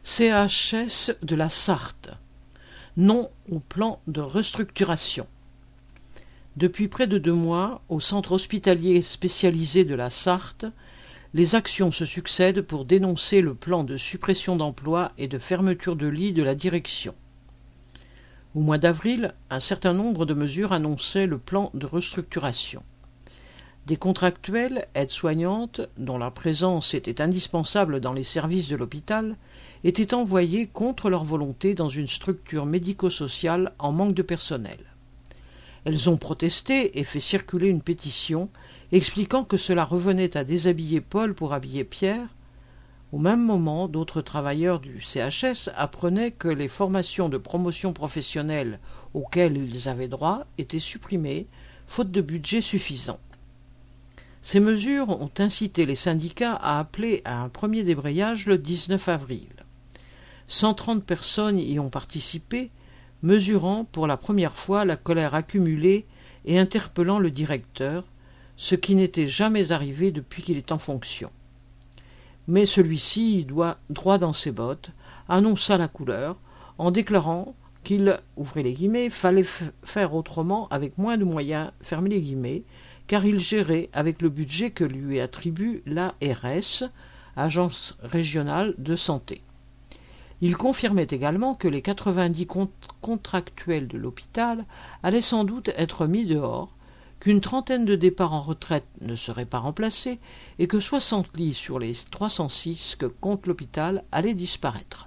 CHS de la Sarthe. Non au plan de restructuration. Depuis près de 2 mois, au centre hospitalier spécialisé de la Sarthe, les actions se succèdent pour dénoncer le plan de suppression d'emplois et de fermeture de lits de la direction. Au mois d'avril, un certain nombre de mesures annonçaient le plan de restructuration. Des contractuels, aides-soignantes, dont la présence était indispensable dans les services de l'hôpital, étaient envoyés contre leur volonté dans une structure médico-sociale en manque de personnel. Elles ont protesté et fait circuler une pétition expliquant que cela revenait à déshabiller Paul pour habiller Pierre. Au même moment, d'autres travailleurs du CHS apprenaient que les formations de promotion professionnelle auxquelles ils avaient droit étaient supprimées, faute de budget suffisant. Ces mesures ont incité les syndicats à appeler à un premier débrayage le 19 avril. 130 personnes y ont participé, mesurant pour la première fois la colère accumulée et interpellant le directeur, ce qui n'était jamais arrivé depuis qu'il est en fonction. Mais celui-ci, droit dans ses bottes, annonça la couleur en déclarant qu'il, ouvrez les guillemets, fallait faire autrement avec moins de moyens, fermez les guillemets, car il gérait avec le budget que lui attribue l'ARS, Agence régionale de santé. Il confirmait également que les 90 contractuels de l'hôpital allaient sans doute être mis dehors, qu'une trentaine de départs en retraite ne seraient pas remplacés et que 60 lits sur les 306 que compte l'hôpital allaient disparaître.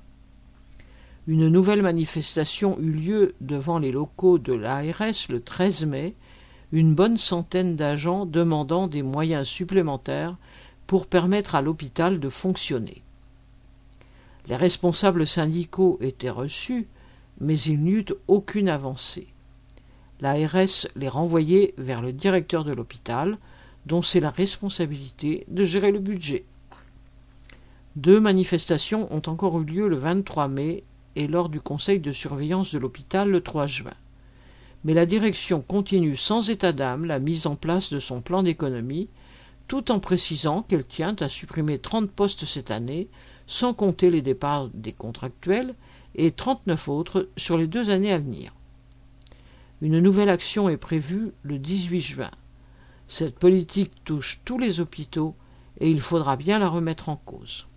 Une nouvelle manifestation eut lieu devant les locaux de l'ARS le 13 mai, une bonne centaine d'agents demandant des moyens supplémentaires pour permettre à l'hôpital de fonctionner. Les responsables syndicaux étaient reçus, mais il n'y eut aucune avancée. L'ARS les renvoyait vers le directeur de l'hôpital, dont c'est la responsabilité de gérer le budget. 2 manifestations ont encore eu lieu le 23 mai et lors du conseil de surveillance de l'hôpital le 3 juin. Mais la direction continue sans état d'âme la mise en place de son plan d'économie, tout en précisant qu'elle tient à supprimer 30 postes cette année, sans compter les départs des contractuels, et 39 autres sur les 2 années à venir. Une nouvelle action est prévue le 18 juin. Cette politique touche tous les hôpitaux et il faudra bien la remettre en cause.